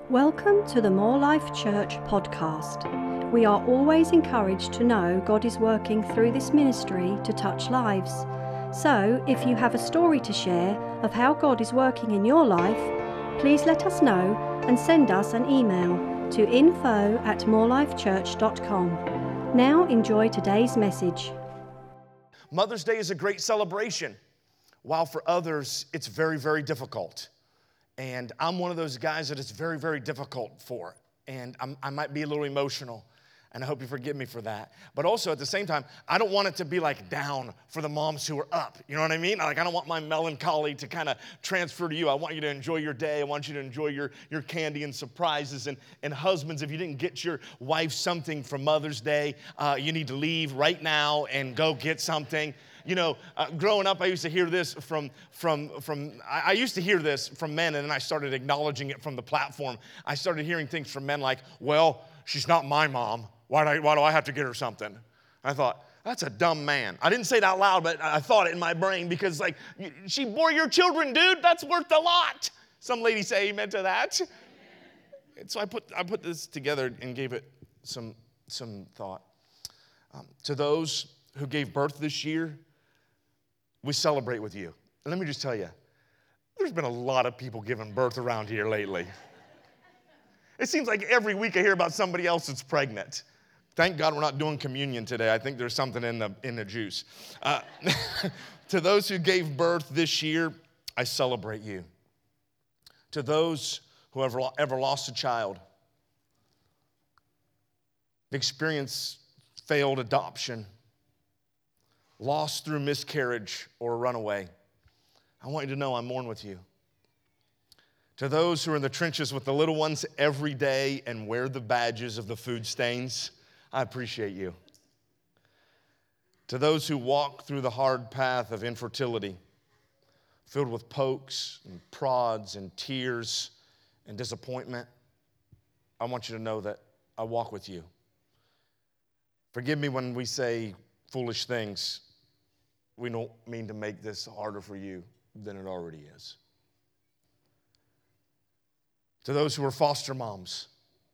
Welcome to the More Life Church podcast. We are always encouraged to know God is working through this ministry to touch lives. So, if you have a story to share of how God is working in your life, please let us know and send us an email to info@morelifechurch.com. Now enjoy today's message. Mother's Day is a great celebration, while for others it's very, very difficult. And I'm one of those guys that it's very, very difficult for. And I might be a little emotional, and I hope you forgive me for that. But also at the same time, I don't want it to be like down for the moms who are up. You know what I mean? Like I don't want my melancholy to kind of transfer to you. I want you to enjoy your day. I want you to enjoy your candy and surprises. And husbands, if you didn't get your wife something for Mother's Day, you need to leave right now and go get something. You know, growing up, I used to hear this from I used to hear this from men, and then I started acknowledging it from the platform. I started hearing things from men like, well, she's not my mom. Why do I have to get her something? I thought, that's a dumb man. I didn't say it out loud, but I thought it in my brain because, like, she bore your children, dude. That's worth a lot. Some lady say amen to that. And so I put this together and gave it some thought. To those who gave birth this year, we celebrate with you. And let me just tell you, there's been a lot of people giving birth around here lately. It seems like every week I hear about somebody else that's pregnant. Thank God we're not doing communion today. I think there's something in the juice. To those who gave birth this year, I celebrate you. To those who have ever lost a child, experienced failed adoption, lost through miscarriage or runaway, I want you to know I mourn with you. To those who are in the trenches with the little ones every day and wear the badges of the food stains, I appreciate you. To those who walk through the hard path of infertility, filled with pokes and prods and tears and disappointment, I want you to know that I walk with you. Forgive me when we say foolish things. We don't mean to make this harder for you than it already is. To those who are foster moms,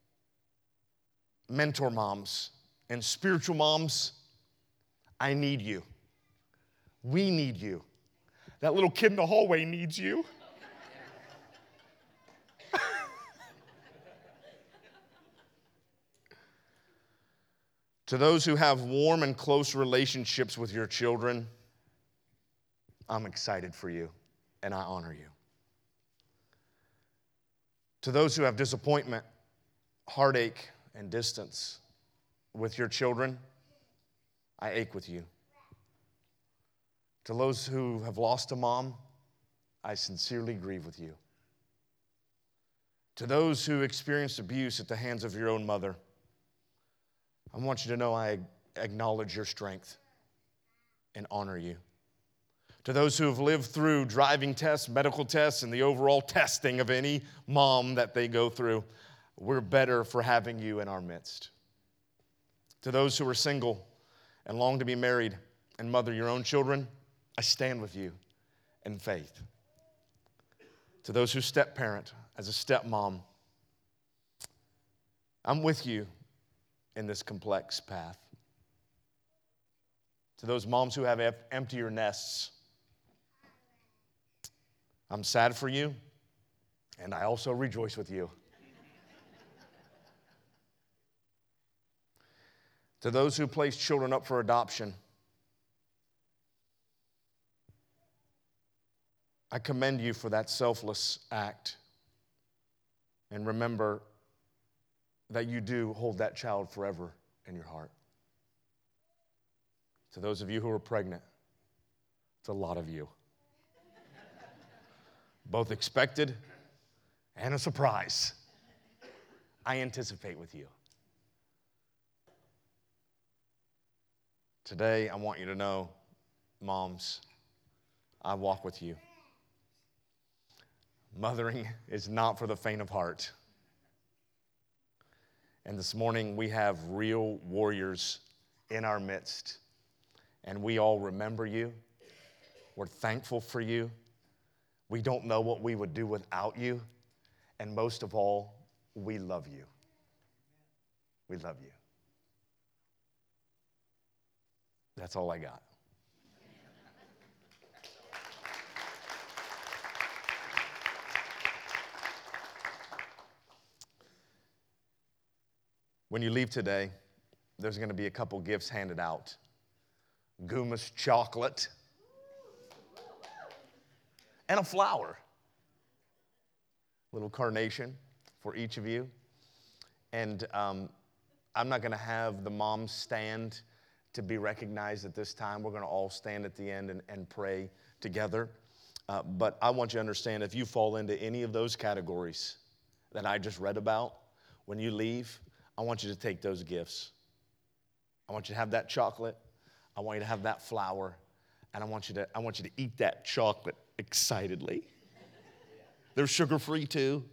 mentor moms, and spiritual moms, I need you. We need you. That little kid in the hallway needs you. To those who have warm and close relationships with your children, I'm excited for you, and I honor you. To those who have disappointment, heartache, and distance with your children, I ache with you. To those who have lost a mom, I sincerely grieve with you. To those who experienced abuse at the hands of your own mother, I want you to know I acknowledge your strength and honor you. To those who have lived through driving tests, medical tests, and the overall testing of any mom that they go through, we're better for having you in our midst. To those who are single and long to be married and mother your own children, I stand with you in faith. To those who step-parent as a stepmom, I'm with you in this complex path. To those moms who have emptier nests, I'm sad for you, and I also rejoice with you. To those who place children up for adoption, I commend you for that selfless act. And remember that you do hold that child forever in your heart. To those of you who are pregnant, it's a lot of you. Both expected and a surprise. I anticipate with you. Today, I want you to know, moms, I walk with you. Mothering is not for the faint of heart. And this morning, we have real warriors in our midst. And we all remember you. We're thankful for you. We don't know what we would do without you. And most of all, we love you. We love you. That's all I got. When you leave today, there's going to be a couple gifts handed out. Gumas chocolate and a flower. Little carnation for each of you. And I'm not going to have the moms stand to be recognized at this time. We're going to all stand at the end and pray together. But I want you to understand, if you fall into any of those categories that I just read about, when you leave, I want you to take those gifts. I want you to have that chocolate. I want you to have that flower. And I want you to eat that chocolate excitedly. They're sugar-free too.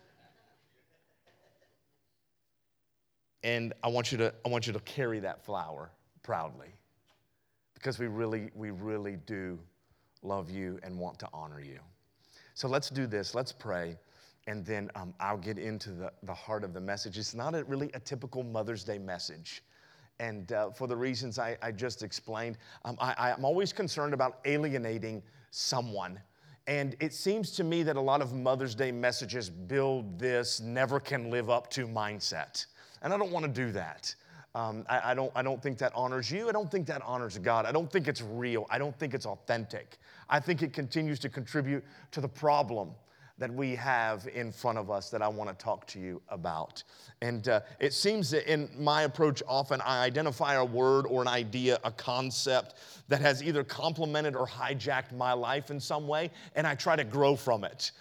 And I want you to carry that flower proudly, because we really do love you and want to honor you. So let's do this. Let's pray. And then I'll get into the heart of the message. It's not really a typical Mother's Day message. And for the reasons I just explained, I'm always concerned about alienating someone. And it seems to me that a lot of Mother's Day messages build this never can live up to mindset. And I don't want to do that. I don't think that honors you. I don't think that honors God. I don't think it's real. I don't think it's authentic. I think it continues to contribute to the problem that we have in front of us that I want to talk to you about. And it seems that in my approach, often I identify a word or an idea, a concept that has either complemented or hijacked my life in some way, and I try to grow from it.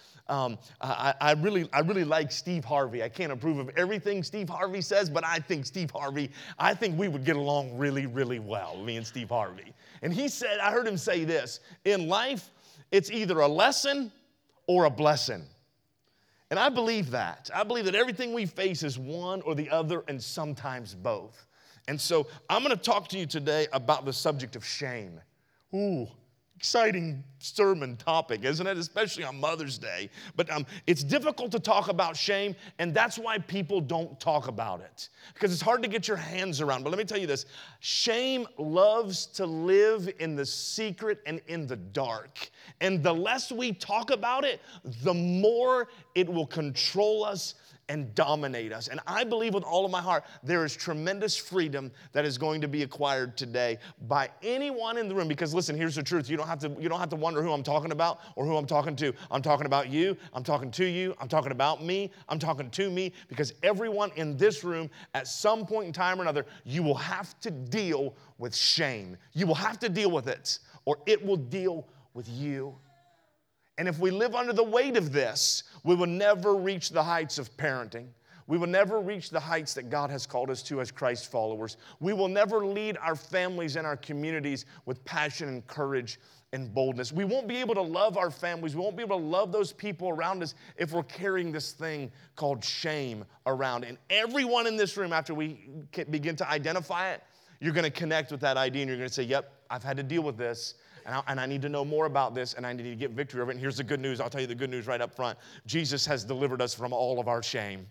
I really like Steve Harvey. I can't approve of everything Steve Harvey says, but I think we would get along really, really well, me and Steve Harvey. And he said, I heard him say this, in life, it's either a lesson or a blessing. And I believe that. I believe that everything we face is one or the other, and sometimes both. And so I'm going to talk to you today about the subject of shame. Ooh, exciting sermon topic, isn't it? Especially on Mother's Day. But it's difficult to talk about shame, and that's why people don't talk about it, because it's hard to get your hands around. But let me tell you this. Shame loves to live in the secret and in the dark. And the less we talk about it, the more it will control us and dominate us. And I believe with all of my heart, there is tremendous freedom that is going to be acquired today by anyone in the room. Because listen, here's the truth. You don't have to wonder who I'm talking about or who I'm talking to. I'm talking about you. I'm talking to you. I'm talking about me. I'm talking to me. Because everyone in this room, at some point in time or another, you will have to deal with shame. You will have to deal with it, or it will deal with you. And if we live under the weight of this, we will never reach the heights of parenting. We will never reach the heights that God has called us to as Christ followers. We will never lead our families and our communities with passion and courage and boldness. We won't be able to love our families. We won't be able to love those people around us if we're carrying this thing called shame around. And everyone in this room, after we begin to identify it, you're going to connect with that idea and you're going to say, yep, I've had to deal with this. And I need to know more about this, and I need to get victory over it. And here's the good news. I'll tell you the good news right up front. Jesus has delivered us from all of our shame.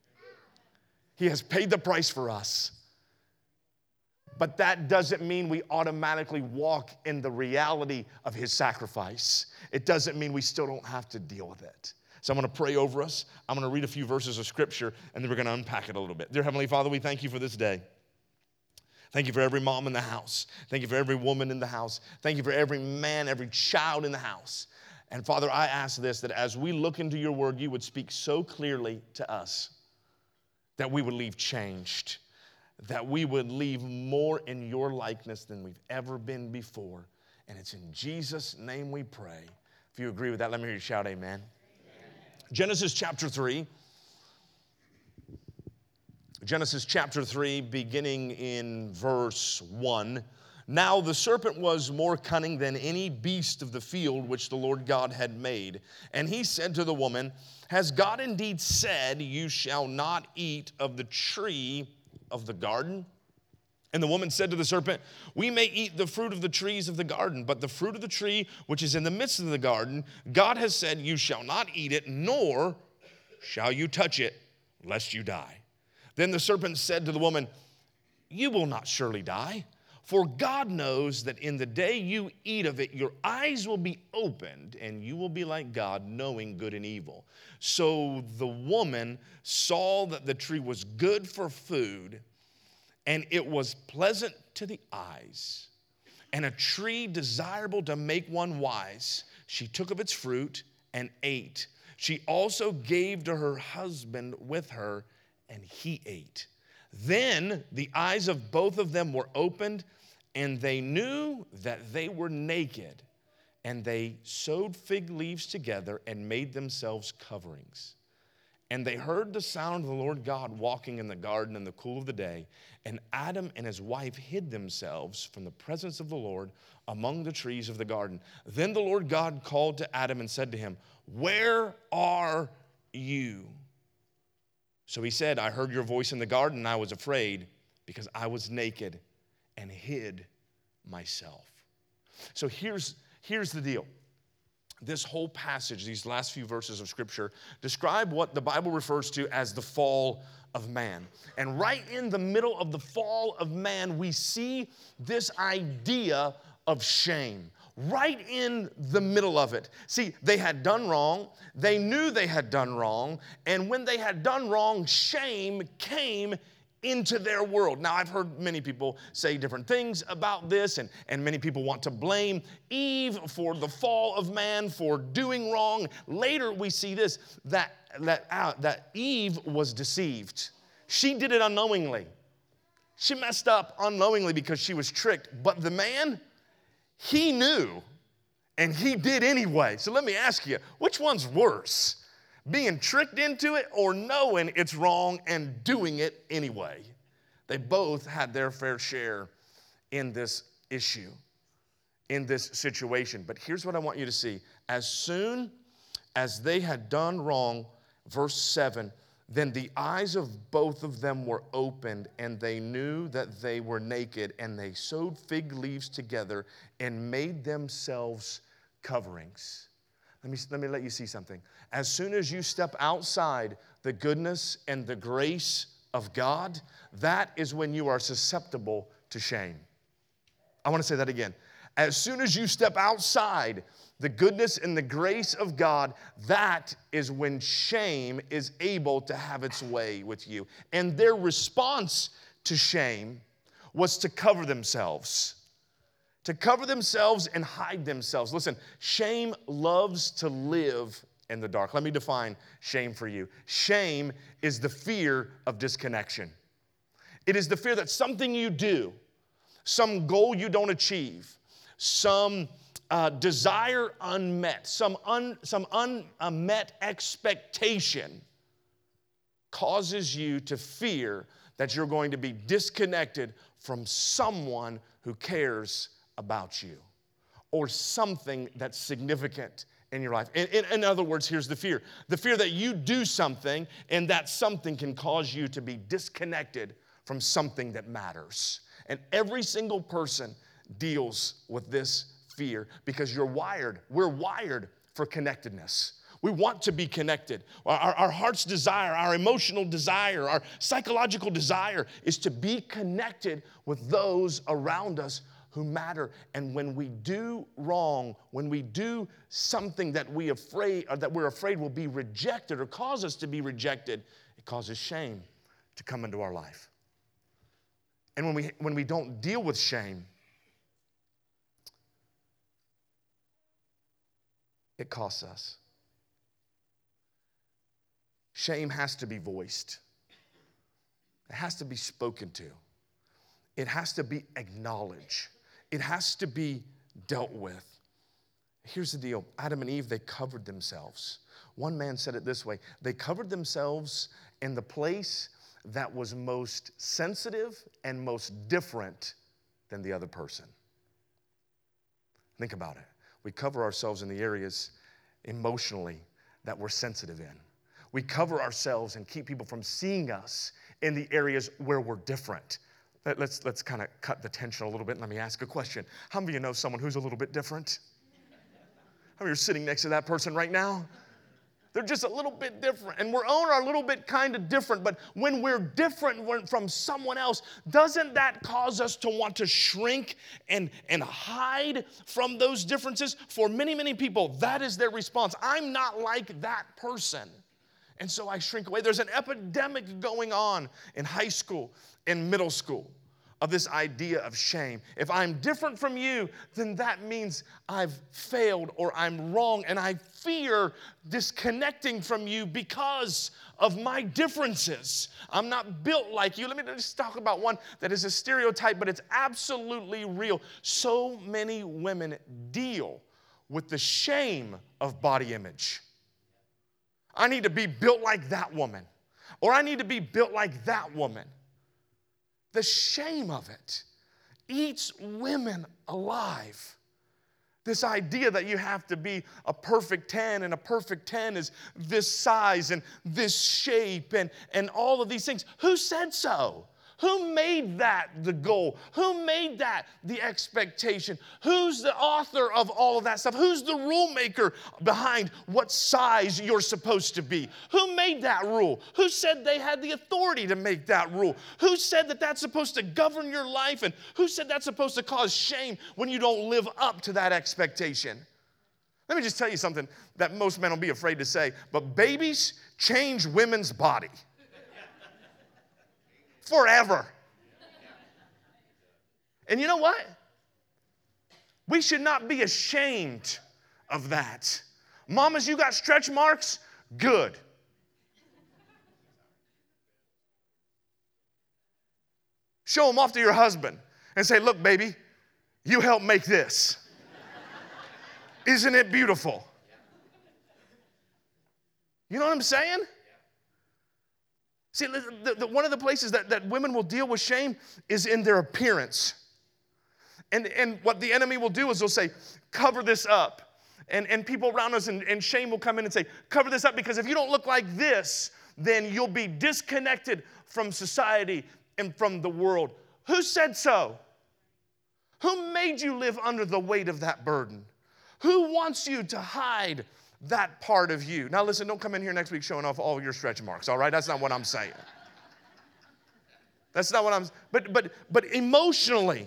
He has paid the price for us. But that doesn't mean we automatically walk in the reality of his sacrifice. It doesn't mean we still don't have to deal with it. So I'm going to pray over us. I'm going to read a few verses of Scripture, and then we're going to unpack it a little bit. Dear Heavenly Father, we thank you for this day. Thank you for every mom in the house. Thank you for every woman in the house. Thank you for every man, every child in the house. And Father, I ask this, that as we look into your word, you would speak so clearly to us that we would leave changed, that we would leave more in your likeness than we've ever been before. And it's in Jesus' name we pray. If you agree with that, let me hear you shout amen. Amen. Genesis chapter 3. Genesis chapter 3, beginning in verse 1. Now the serpent was more cunning than any beast of the field which the Lord God had made. And he said to the woman, has God indeed said, you shall not eat of the tree of the garden? And the woman said to the serpent, we may eat the fruit of the trees of the garden, but the fruit of the tree which is in the midst of the garden, God has said, you shall not eat it, nor shall you touch it, lest you die. Then the serpent said to the woman, you will not surely die, for God knows that in the day you eat of it, your eyes will be opened, and you will be like God, knowing good and evil. So the woman saw that the tree was good for food, and it was pleasant to the eyes, and a tree desirable to make one wise. She took of its fruit and ate. She also gave to her husband with her, and he ate. Then the eyes of both of them were opened, and they knew that they were naked. And they sewed fig leaves together and made themselves coverings. And they heard the sound of the Lord God walking in the garden in the cool of the day. And Adam and his wife hid themselves from the presence of the Lord among the trees of the garden. Then the Lord God called to Adam and said to him, where are you? So he said, I heard your voice in the garden, and I was afraid because I was naked and hid myself. So here's the deal. This whole passage, these last few verses of Scripture, describe what the Bible refers to as the fall of man. And right in the middle of the fall of man, we see this idea of shame. Right in the middle of it. See, they had done wrong. They knew they had done wrong. And when they had done wrong, shame came into their world. Now, I've heard many people say different things about this, and many people want to blame Eve for the fall of man, for doing wrong. Later, we see this, that Eve was deceived. She did it unknowingly. She messed up unknowingly because she was tricked. But the man, he knew, and he did anyway. So let me ask you, which one's worse? Being tricked into it or knowing it's wrong and doing it anyway? They both had their fair share in this issue, in this situation. But here's what I want you to see. As soon as they had done wrong, verse 7, then the eyes of both of them were opened, and they knew that they were naked, and they sewed fig leaves together and made themselves coverings. Let me let you see something. As soon as you step outside the goodness and the grace of God, that is when you are susceptible to shame. I want to say that again. As soon as you step outside the goodness and the grace of God, that is when shame is able to have its way with you. And their response to shame was to cover themselves. To cover themselves and hide themselves. Listen, shame loves to live in the dark. Let me define shame for you. Shame is the fear of disconnection. It is the fear that something you do, some goal you don't achieve, some desire unmet, some unmet expectation causes you to fear that you're going to be disconnected from someone who cares about you or something that's significant in your life. In other words, here's the fear. The fear that you do something and that something can cause you to be disconnected from something that matters. And every single person deals with this fear because we're wired for connectedness. We want to be connected. Our heart's desire, our emotional desire, our psychological desire is to be connected with those around us who matter. And when we do wrong, when we do something that we're afraid will be rejected or cause us to be rejected, it causes shame to come into our life. And when we don't deal with shame, it costs us. Shame has to be voiced. It has to be spoken to. It has to be acknowledged. It has to be dealt with. Here's the deal. Adam and Eve, they covered themselves. One man said it this way. They covered themselves in the place that was most sensitive and most different than the other person. Think about it. We cover ourselves in the areas emotionally that we're sensitive in. We cover ourselves and keep people from seeing us in the areas where we're different. Let's kind of cut the tension a little bit and let me ask a question. How many of you know someone who's a little bit different? How many of you are sitting next to that person right now? They're just a little bit different. And we're all a little bit kind of different. But when we're different from someone else, doesn't that cause us to want to shrink and hide from those differences? For many, many people, that is their response. I'm not like that person. And so I shrink away. There's an epidemic going on in high school and middle school of this idea of shame. If I'm different from you, then that means I've failed or I'm wrong, and I fear disconnecting from you because of my differences. I'm not built like you. Let me just talk about one that is a stereotype, but it's absolutely real. So many women deal with the shame of body image. I need to be built like that woman, or I need to be built like that woman. The shame of it eats women alive. This idea that you have to be a perfect 10, and a perfect 10 is this size and this shape and all of these things. Who said so? Who made that the goal? Who made that the expectation? Who's the author of all of that stuff? Who's the rule maker behind what size you're supposed to be? Who made that rule? Who said they had the authority to make that rule? Who said that that's supposed to govern your life? And who said that's supposed to cause shame when you don't live up to that expectation? Let me just tell you something that most men will be afraid to say, but babies change women's body. Forever. And you know what? We should not be ashamed of that. Mamas, you got stretch marks? Good. Show them off to your husband and say, look, baby, you helped make this. Isn't it beautiful? You know what I'm saying? See, one of the places that women will deal with shame is in their appearance. And what the enemy will do is they'll say, cover this up. And people around us and shame will come in and say, cover this up, because if you don't look like this, then you'll be disconnected from society and from the world. Who said so? Who made you live under the weight of that burden? Who wants you to hide that part of you? Now listen, don't come in here next week showing off all your stretch marks, all right? That's not what I'm saying. That's not what I'm, but emotionally,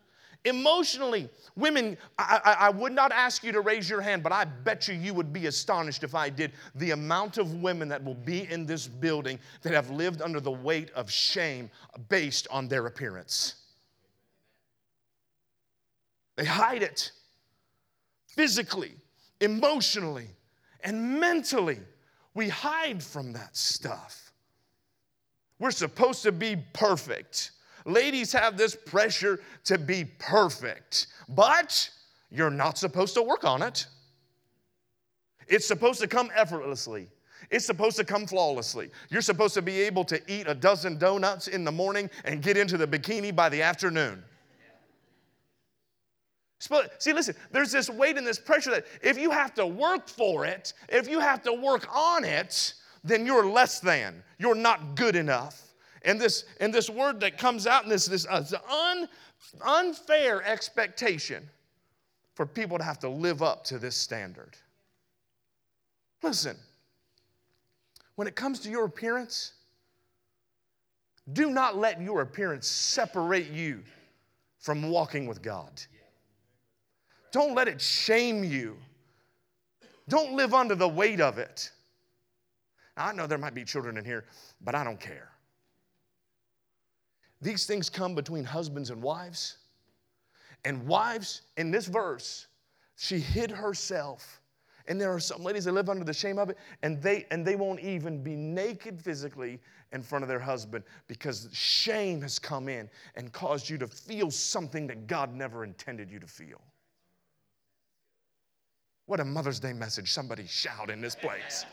women, I would not ask you to raise your hand, but I bet you would be astonished if I did, the amount of women that will be in this building that have lived under the weight of shame based on their appearance. They hide it physically, emotionally, and mentally. We hide from that stuff. We're supposed to be perfect. Ladies have this pressure to be perfect, but you're not supposed to work on it. It's supposed to come effortlessly. It's supposed to come flawlessly. You're supposed to be able to eat a dozen donuts in the morning and get into the bikini by the afternoon. See, listen, there's this weight and this pressure that if you have to work for it, if you have to work on it, then you're less than. You're not good enough. And this word that comes out in this unfair expectation for people to have to live up to this standard. Listen, when it comes to your appearance, do not let your appearance separate you from walking with God. Don't let it shame you. Don't live under the weight of it. Now, I know there might be children in here, but I don't care. These things come between husbands and wives. And wives, in this verse, she hid herself. And there are some ladies that live under the shame of it, and they won't even be naked physically in front of their husband because shame has come in and caused you to feel something that God never intended you to feel. What a Mother's Day message. Somebody shout in this place.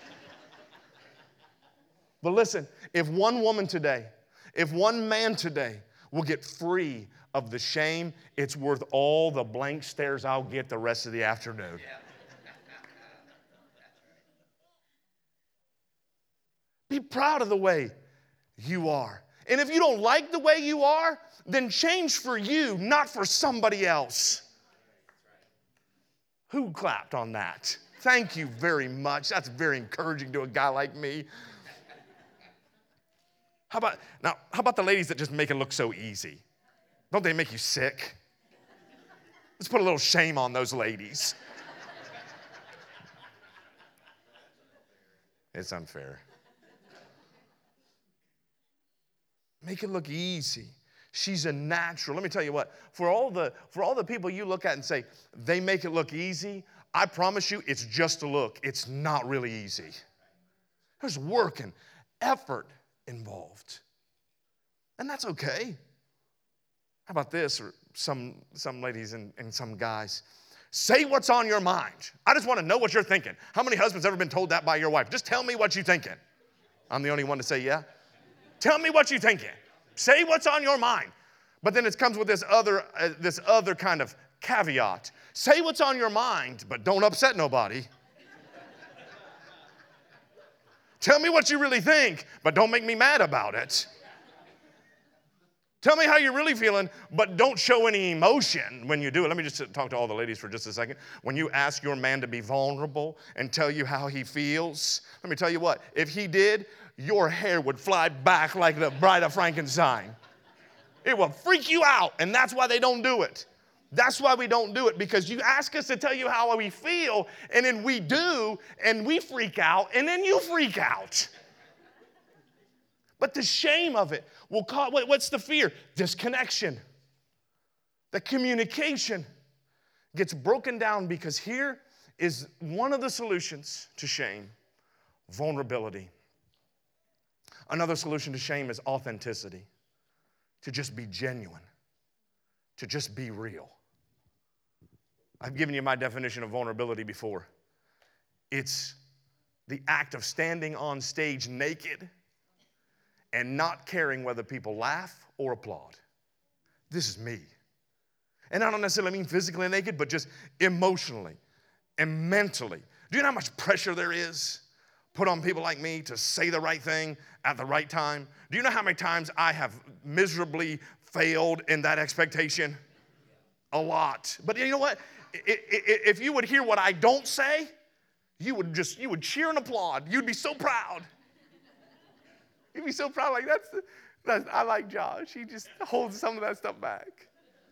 But listen, if one woman today, if one man today will get free of the shame, it's worth all the blank stares I'll get the rest of the afternoon. Be proud of the way you are. And if you don't like the way you are, then change for you, not for somebody else. Who clapped on that? Thank you very much. That's very encouraging to a guy like me. How about the ladies that just make it look so easy? Don't they make you sick? Let's put a little shame on those ladies. It's unfair. Make it look easy. She's a natural. Let me tell you what, for all the people you look at and say, they make it look easy, I promise you it's just a look. It's not really easy. There's work and effort involved. And that's okay. How about this, or some ladies and some guys? Say what's on your mind. I just want to know what you're thinking. How many husbands ever been told that by your wife? Just tell me what you're thinking. I'm the only one to say yeah. Tell me what you're thinking. Say what's on your mind. But then it comes with this other kind of caveat. Say what's on your mind, but don't upset nobody. Tell me what you really think, but don't make me mad about it. Tell me how you're really feeling, but don't show any emotion when you do it. Let me just talk to all the ladies for just a second. When you ask your man to be vulnerable and tell you how he feels, let me tell you what, if he did, your hair would fly back like the Bride of Frankenstein. It will freak you out, and that's why they don't do it. That's why we don't do it, because you ask us to tell you how we feel, and then we do, and we freak out, and then you freak out. But the shame of it will cause, what's the fear? Disconnection. The communication gets broken down, because here is one of the solutions to shame: vulnerability. Another solution to shame is authenticity. To just be genuine. To just be real. I've given you my definition of vulnerability before. It's the act of standing on stage naked and not caring whether people laugh or applaud. This is me. And I don't necessarily mean physically naked, but just emotionally and mentally. Do you know how much pressure there is put on people like me to say the right thing at the right time? Do you know how many times I have miserably failed in that expectation? A lot. But you know what? If you would hear what I don't say, you would cheer and applaud. You'd be so proud. You'd be so proud. Like I like Josh. He just holds some of that stuff back.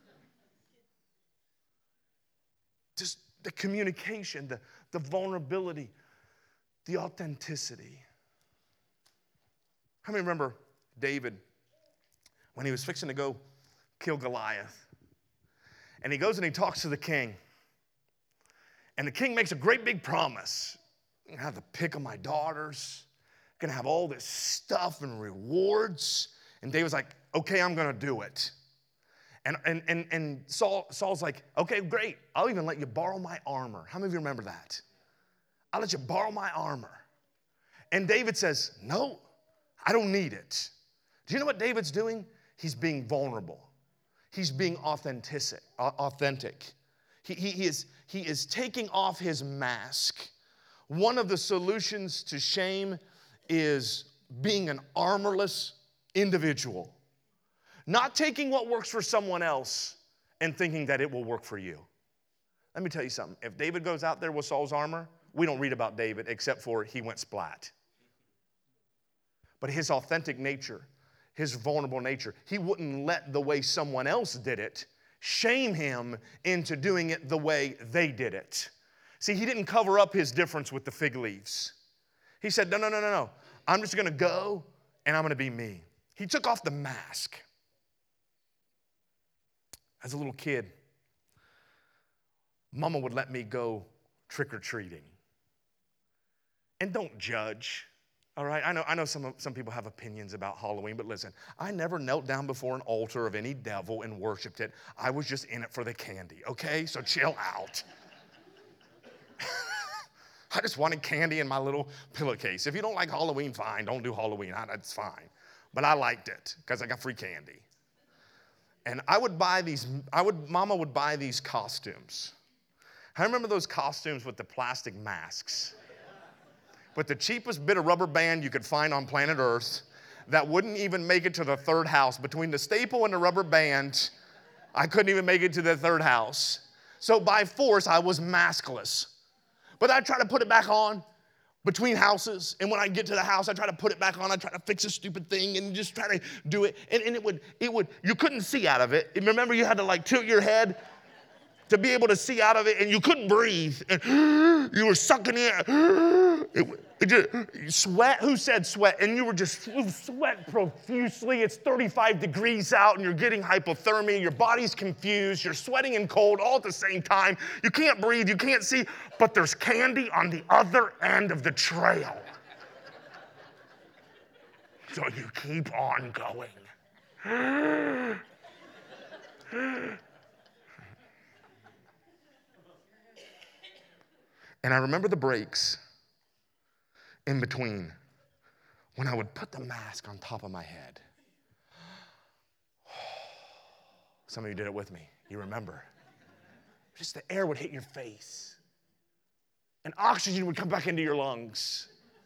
Just the communication, the vulnerability, the authenticity. How many remember David when he was fixing to go kill Goliath? And he goes and he talks to the king. And the king makes a great big promise. I'm going to have the pick of my daughters. I'm going to have all this stuff and rewards. And David's like, okay, I'm going to do it. And Saul's like, okay, great. I'll even let you borrow my armor. How many of you remember that? I'll let you borrow my armor. And David says, no, I don't need it. Do you know what David's doing? He's being vulnerable. He's being authentic. He is taking off his mask. One of the solutions to shame is being an armorless individual. Not taking what works for someone else and thinking that it will work for you. Let me tell you something. If David goes out there with Saul's armor, we don't read about David except for he went splat. But his authentic nature, his vulnerable nature, he wouldn't let the way someone else did it shame him into doing it the way they did it. See, he didn't cover up his difference with the fig leaves. He said, no. I'm just going to go and I'm going to be me. He took off the mask. As a little kid, Mama would let me go trick-or-treating. And don't judge, all right? I know some people have opinions about Halloween, but listen, I never knelt down before an altar of any devil and worshiped it. I was just in it for the candy, okay? So chill out. I just wanted candy in my little pillowcase. If you don't like Halloween, fine. Don't do Halloween. That's fine. But I liked it because I got free candy. And Mama would buy these costumes. I remember those costumes with the plastic masks. With the cheapest bit of rubber band you could find on planet Earth that wouldn't even make it to the third house. Between the staple and the rubber band, I couldn't even make it to the third house. So by force, I was maskless. But I try to put it back on between houses. And when I get to the house, I try to put it back on. I try to fix a stupid thing and just try to do it. And it would, you couldn't see out of it. Remember, you had to like tilt your head to be able to see out of it, and you couldn't breathe. And you were sucking in. Sweat? Who said sweat? And you sweat profusely. It's 35 degrees out, and you're getting hypothermia. Your body's confused. You're sweating and cold all at the same time. You can't breathe. You can't see. But there's candy on the other end of the trail. So you keep on going. And I remember the breaks in between when I would put the mask on top of my head. Some of you did it with me. You remember. Just the air would hit your face. And oxygen would come back into your lungs.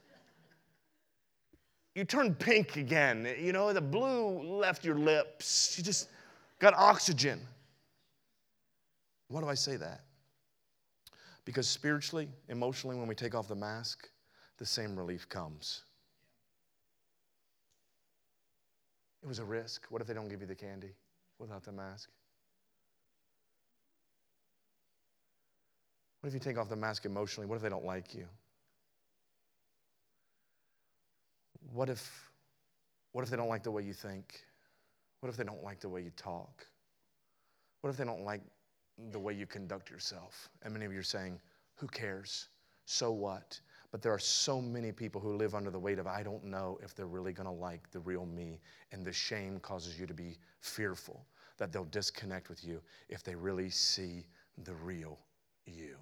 You turned pink again. You know, the blue left your lips. You just got oxygen. Why do I say that? Because spiritually, emotionally, when we take off the mask, the same relief comes. It was a risk. What if they don't give you the candy without the mask? What if you take off the mask emotionally? What if they don't like you? What if they don't like the way you think? What if they don't like the way you talk? What if they don't like the way you conduct yourself? And many of you are saying, who cares? So what? But there are so many people who live under the weight of, I don't know if they're really going to like the real me. And the shame causes you to be fearful that they'll disconnect with you if they really see the real you.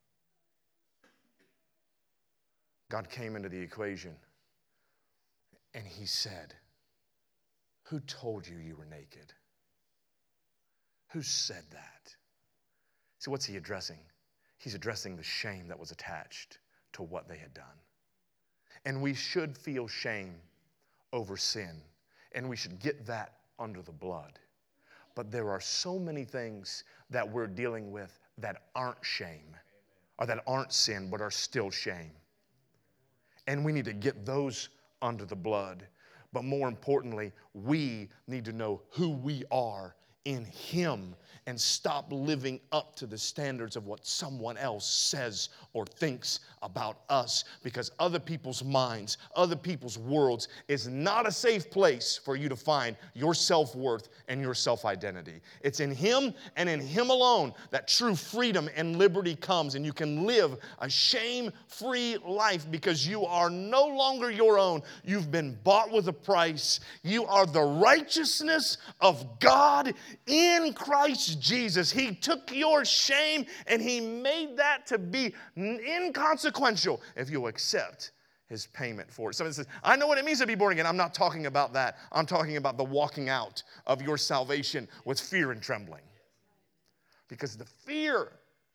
God came into the equation and he said, who told you you were naked? Who said that? So what's he addressing? He's addressing the shame that was attached to what they had done. And we should feel shame over sin, and we should get that under the blood. But there are so many things that we're dealing with that aren't shame, or that aren't sin, but are still shame. And we need to get those under the blood. But more importantly, we need to know who we are in him and stop living up to the standards of what someone else says or thinks about us, because other people's minds, other people's worlds is not a safe place for you to find your self-worth and your self-identity. It's in him and in him alone that true freedom and liberty comes, and you can live a shame-free life because you are no longer your own. You've been bought with a price. You are the righteousness of God in Christ Jesus. He took your shame and he made that to be inconsequential if you'll accept his payment for it. Someone says, I know what it means to be born again. I'm not talking about that. I'm talking about the walking out of your salvation with fear and trembling. Because the fear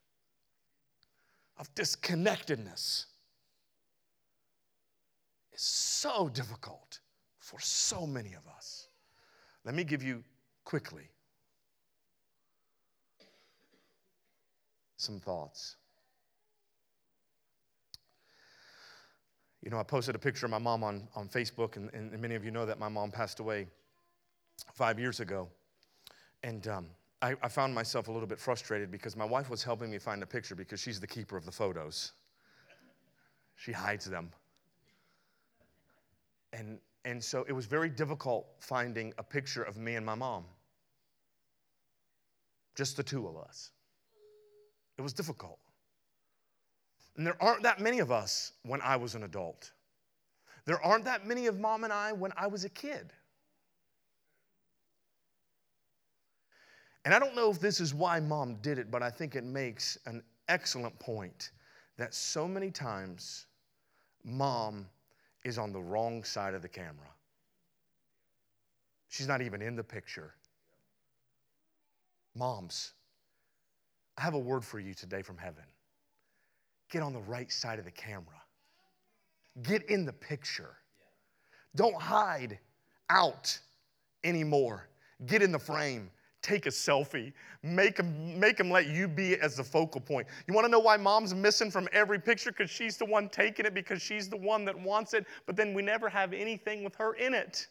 of disconnectedness is so difficult for so many of us. Let me give you quickly some thoughts. You know, I posted a picture of my mom on Facebook, and many of you know that my mom passed away 5 years ago. And I found myself a little bit frustrated because my wife was helping me find a picture because she's the keeper of the photos. She hides them. And so it was very difficult finding a picture of me and my mom. Just the two of us. It was difficult. And there aren't that many of us when I was an adult. There aren't that many of Mom and I when I was a kid. And I don't know if this is why Mom did it, but I think it makes an excellent point that so many times Mom is on the wrong side of the camera. She's not even in the picture. Moms, I have a word for you today from heaven. Get on the right side of the camera. Get in the picture. Don't hide out anymore. Get in the frame. take a selfie. Make them let you be as the focal point. You want to know why mom's missing from every picture? Because she's the one taking it, because she's the one that wants it, but then we never have anything with her in it.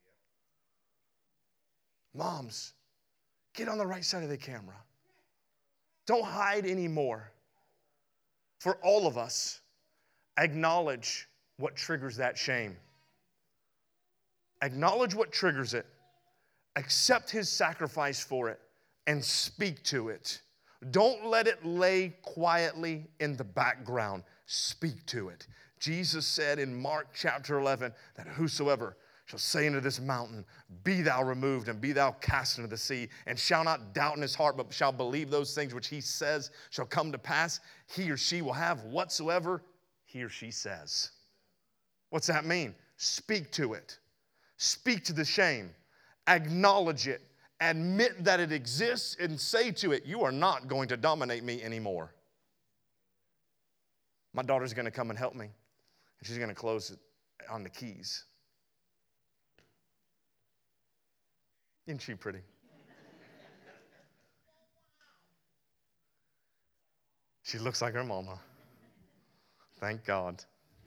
Moms, get on the right side of the camera. Don't hide anymore. For all of us, acknowledge what triggers that shame. Acknowledge what triggers it. Accept his sacrifice for it and speak to it. Don't let it lay quietly in the background. Speak to it. Jesus said in Mark chapter 11 that whosoever shall say unto this mountain, be thou removed and be thou cast into the sea, and shall not doubt in his heart, but shall believe those things which he says shall come to pass, he or she will have whatsoever he or she says. What's that mean? Speak to it. Speak to the shame. Acknowledge it. Admit that it exists and say to it, you are not going to dominate me anymore. My daughter's going to come and help me, and she's going to close it on the keys. Isn't she pretty? She looks like her mama. Thank God.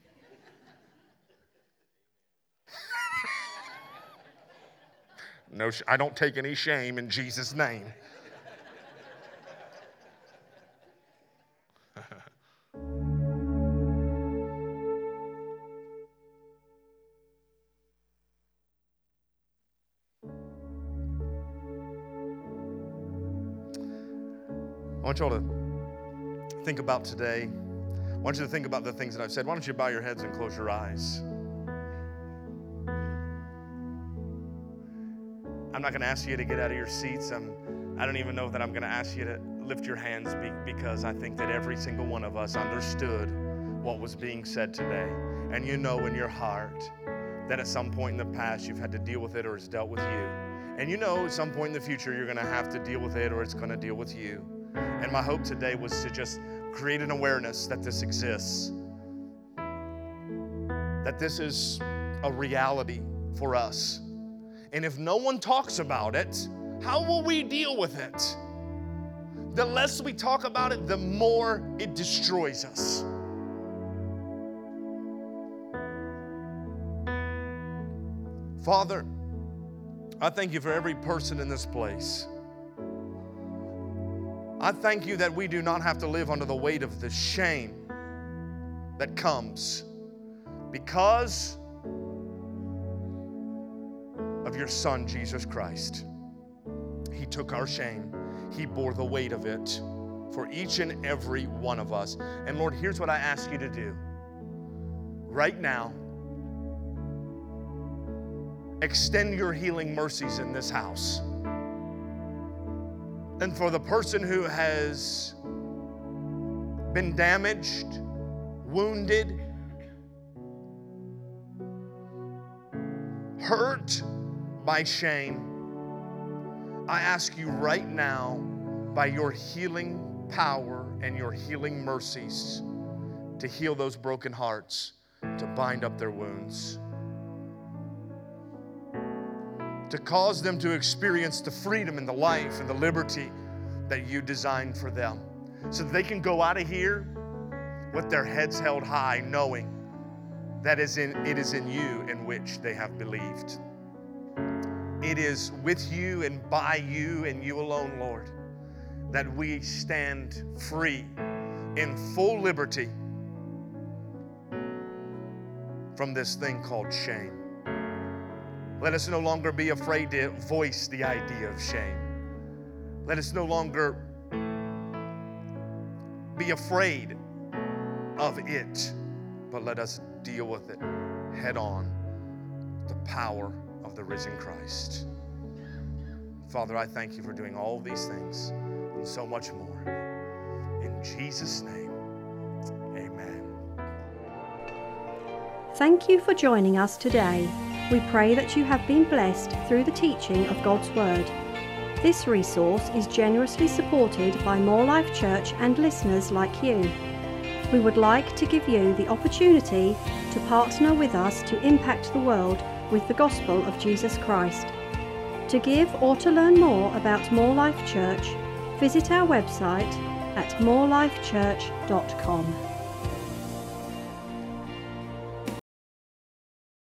No, I don't take any shame in Jesus' name. I want you all to think about today. I want you to think about the things that I've said. Why don't you bow your heads and close your eyes? I'm not going to ask you to get out of your seats. I don't even know that I'm going to ask you to lift your hands because I think that every single one of us understood what was being said today. And you know in your heart that at some point in the past you've had to deal with it or it's dealt with you. And you know at some point in the future you're going to have to deal with it or it's going to deal with you. And my hope today was to just create an awareness that this exists, that this is a reality for us. And if no one talks about it, how will we deal with it? The less we talk about it, the more it destroys us. Father, I thank you for every person in this place. I thank you that we do not have to live under the weight of the shame that comes because of your Son, Jesus Christ. He took our shame. He bore the weight of it for each and every one of us. And Lord, here's what I ask you to do. Right now, extend your healing mercies in this house. And for the person who has been damaged, wounded, hurt by shame, I ask you right now, by your healing power and your healing mercies, to heal those broken hearts, to bind up their wounds, to cause them to experience the freedom and the life and the liberty that you designed for them, so that they can go out of here with their heads held high, knowing that it is in you in which they have believed. It is with you and by you and you alone, Lord, that we stand free in full liberty from this thing called shame. Let us no longer be afraid to voice the idea of shame. Let us no longer be afraid of it, but let us deal with it head on, the power of the risen Christ. Father, I thank you for doing all of these things and so much more. In Jesus' name, amen. Thank you for joining us today. We pray that you have been blessed through the teaching of God's Word. This resource is generously supported by More Life Church and listeners like you. We would like to give you the opportunity to partner with us to impact the world with the gospel of Jesus Christ. To give or to learn more about More Life Church, visit our website at morelifechurch.com.